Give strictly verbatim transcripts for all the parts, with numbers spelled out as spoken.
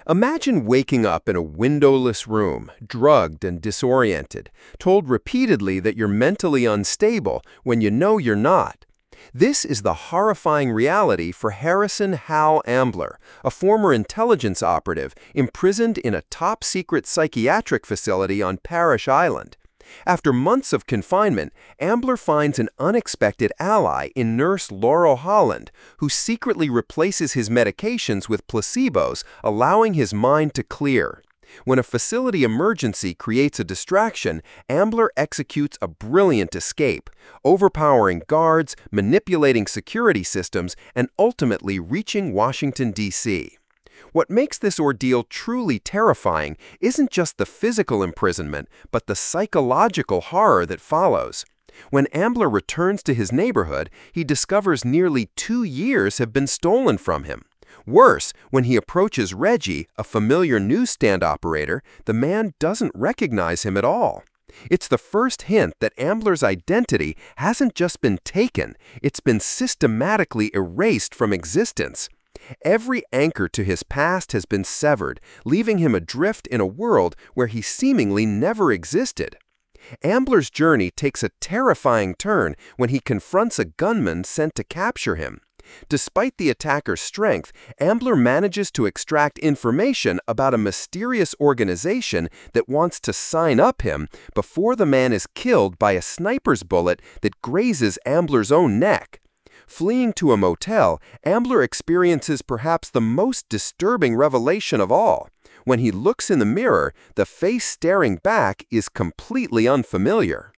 Imagine waking up in a windowless room, drugged and disoriented, told repeatedly that you're mentally unstable when you know you're not. This is the horrifying reality for Harrison Hal Ambler, a former intelligence operative imprisoned in a top-secret psychiatric facility on Parrish Island. After months of confinement, Ambler finds an unexpected ally in nurse Laurel Holland, who secretly replaces his medications with placebos, allowing his mind to clear. When a facility emergency creates a distraction, Ambler executes a brilliant escape, overpowering guards, manipulating security systems, and ultimately reaching Washington, D C What makes this ordeal truly terrifying isn't just the physical imprisonment, but the psychological horror that follows. When Ambler returns to his neighborhood, he discovers nearly two years have been stolen from him. Worse, when he approaches Reggie, a familiar newsstand operator, the man doesn't recognize him at all. It's the first hint that Ambler's identity hasn't just been taken, it's been systematically erased from existence. Every anchor to his past has been severed, leaving him adrift in a world where he seemingly never existed. Ambler's journey takes a terrifying turn when he confronts a gunman sent to capture him. Despite the attacker's strength, Ambler manages to extract information about a mysterious organization that wants to sign up him before the man is killed by a sniper's bullet that grazes Ambler's own neck. Fleeing to a motel, Ambler experiences perhaps the most disturbing revelation of all. When he looks in the mirror, the face staring back is completely unfamiliar.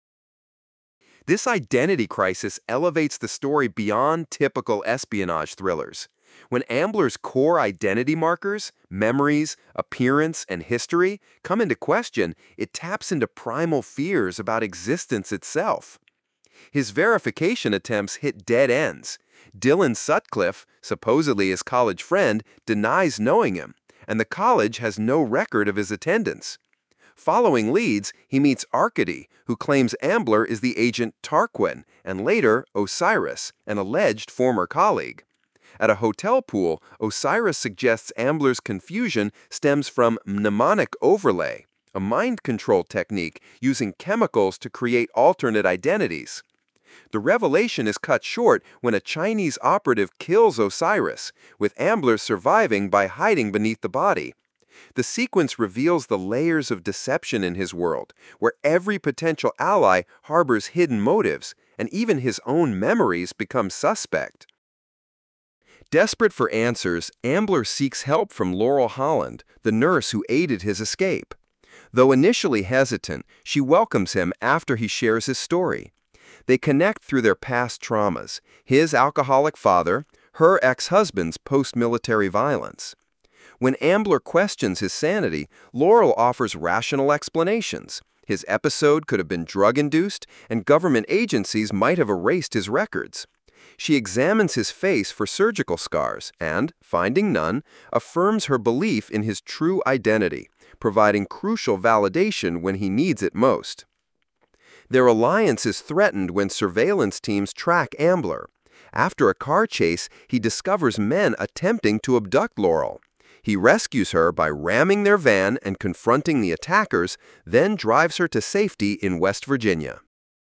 This identity crisis elevates the story beyond typical espionage thrillers. When Ambler's core identity markers, memories, appearance, and history come into question, it taps into primal fears about existence itself. His verification attempts hit dead ends. Dylan Sutcliffe, supposedly his college friend, denies knowing him, and the college has no record of his attendance. Following leads, he meets Arkady, who claims Ambler is the agent Tarquin, and later Osiris, an alleged former colleague. At a hotel pool, Osiris suggests Ambler's confusion stems from mnemonic overlay, a mind control technique using chemicals to create alternate identities. The revelation is cut short when a Chinese operative kills Osiris, with Ambler surviving by hiding beneath the body. The sequence reveals the layers of deception in his world, where every potential ally harbors hidden motives, and even his own memories become suspect. Desperate for answers, Ambler seeks help from Laurel Holland, the nurse who aided his escape. Though initially hesitant, she welcomes him after he shares his story. They connect through their past traumas, his alcoholic father, her ex-husband's post-military violence. When Ambler questions his sanity, Laurel offers rational explanations. His episode could have been drug-induced, and government agencies might have erased his records. She examines his face for surgical scars and, finding none, affirms her belief in his true identity, providing crucial validation when he needs it most. Their alliance is threatened when surveillance teams track Ambler. After a car chase, he discovers men attempting to abduct Laurel. He rescues her by ramming their van and confronting the attackers, then drives her to safety in West Virginia.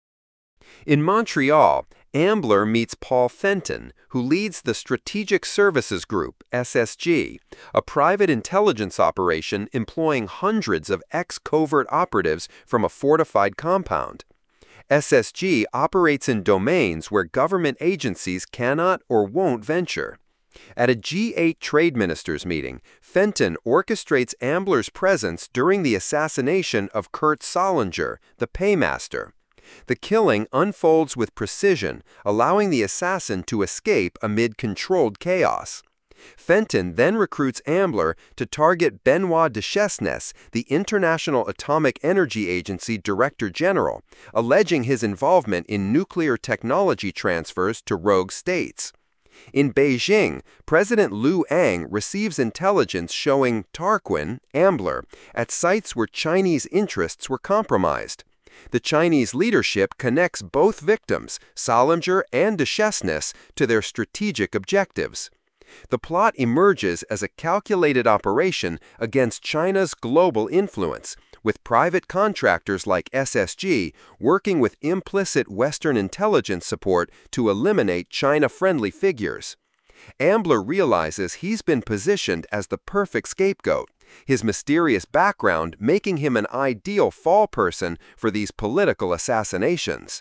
In Montreal, Ambler meets Paul Fenton, who leads the Strategic Services Group, S S G, a private intelligence operation employing hundreds of ex-covert operatives from a fortified compound. S S G operates in domains where government agencies cannot or won't venture. At a G eight trade ministers meeting, Fenton orchestrates Ambler's presence during the assassination of Kurt Sollinger, the paymaster. The killing unfolds with precision, allowing the assassin to escape amid controlled chaos. Fenton then recruits Ambler to target Benoit Duchesne, the International Atomic Energy Agency Director General, alleging his involvement in nuclear technology transfers to rogue states. In Beijing, President Liu Ang receives intelligence showing Tarquin, Ambler, at sites where Chinese interests were compromised. The Chinese leadership connects both victims, Sollinger and Duchesne, to their strategic objectives. The plot emerges as a calculated operation against China's global influence, with private contractors like S S G working with implicit Western intelligence support to eliminate China-friendly figures. Ambler realizes he's been positioned as the perfect scapegoat, his mysterious background making him an ideal fall person for these political assassinations.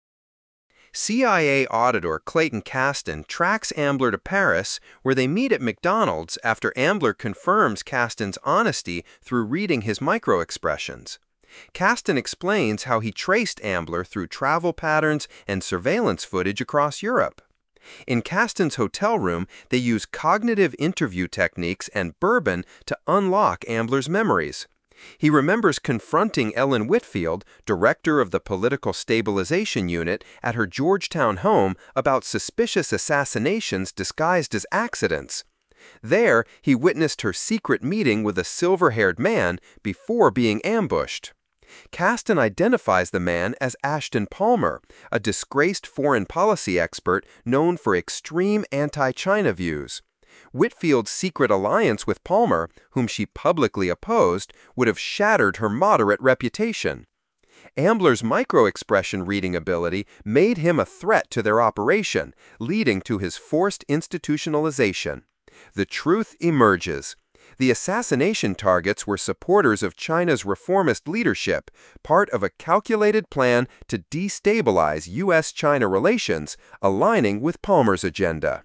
C I A auditor Clayton Caston tracks Ambler to Paris, where they meet at McDonald's after Ambler confirms Caston's honesty through reading his microexpressions. Caston explains how he traced Ambler through travel patterns and surveillance footage across Europe. In Caston's hotel room, they use cognitive interview techniques and bourbon to unlock Ambler's memories. He remembers confronting Ellen Whitfield, director of the Political Stabilization Unit, at her Georgetown home about suspicious assassinations disguised as accidents. There, he witnessed her secret meeting with a silver-haired man before being ambushed. Caston identifies the man as Ashton Palmer, a disgraced foreign policy expert known for extreme anti-China views. Whitfield's secret alliance with Palmer, whom she publicly opposed, would have shattered her moderate reputation. Ambler's microexpression reading ability made him a threat to their operation, leading to his forced institutionalization. The truth emerges. The assassination targets were supporters of China's reformist leadership, part of a calculated plan to destabilize U S China relations, aligning with Palmer's agenda.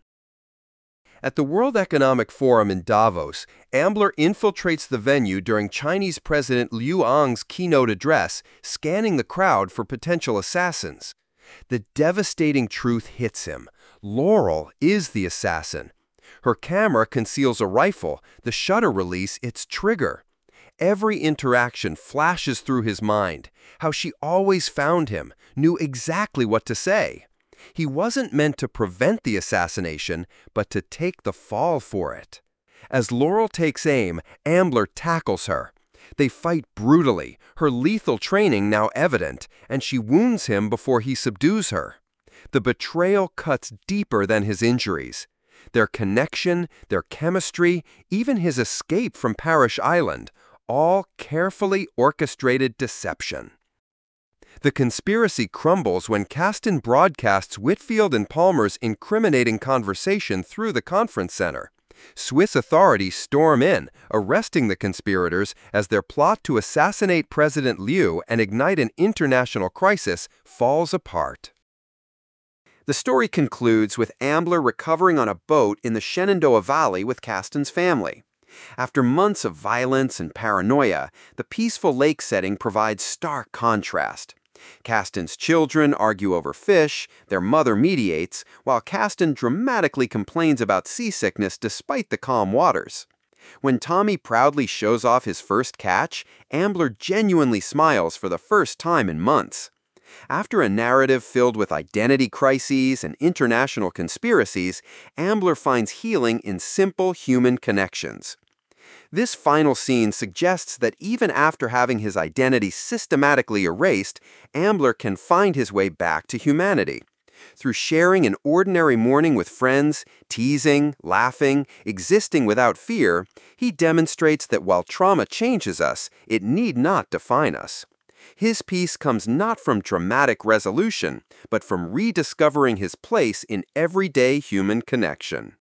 At the World Economic Forum in Davos, Ambler infiltrates the venue during Chinese President Liu Ang's keynote address, scanning the crowd for potential assassins. The devastating truth hits him. Laurel is the assassin. Her camera conceals a rifle, the shutter release its trigger. Every interaction flashes through his mind, how she always found him, knew exactly what to say. He wasn't meant to prevent the assassination, but to take the fall for it. As Laurel takes aim, Ambler tackles her. They fight brutally, her lethal training now evident, and she wounds him before he subdues her. The betrayal cuts deeper than his injuries. Their connection, their chemistry, even his escape from Parrish Island, all carefully orchestrated deception. The conspiracy crumbles when Caston broadcasts Whitfield and Palmer's incriminating conversation through the conference center. Swiss authorities storm in, arresting the conspirators as their plot to assassinate President Liu and ignite an international crisis falls apart. The story concludes with Ambler recovering on a boat in the Shenandoah Valley with Caston's family. After months of violence and paranoia, the peaceful lake setting provides stark contrast. Caston's children argue over fish, their mother mediates, while Caston dramatically complains about seasickness despite the calm waters. When Tommy proudly shows off his first catch, Ambler genuinely smiles for the first time in months. After a narrative filled with identity crises and international conspiracies, Ambler finds healing in simple human connections. This final scene suggests that even after having his identity systematically erased, Ambler can find his way back to humanity. Through sharing an ordinary morning with friends, teasing, laughing, existing without fear, he demonstrates that while trauma changes us, it need not define us. His peace comes not from dramatic resolution, but from rediscovering his place in everyday human connection.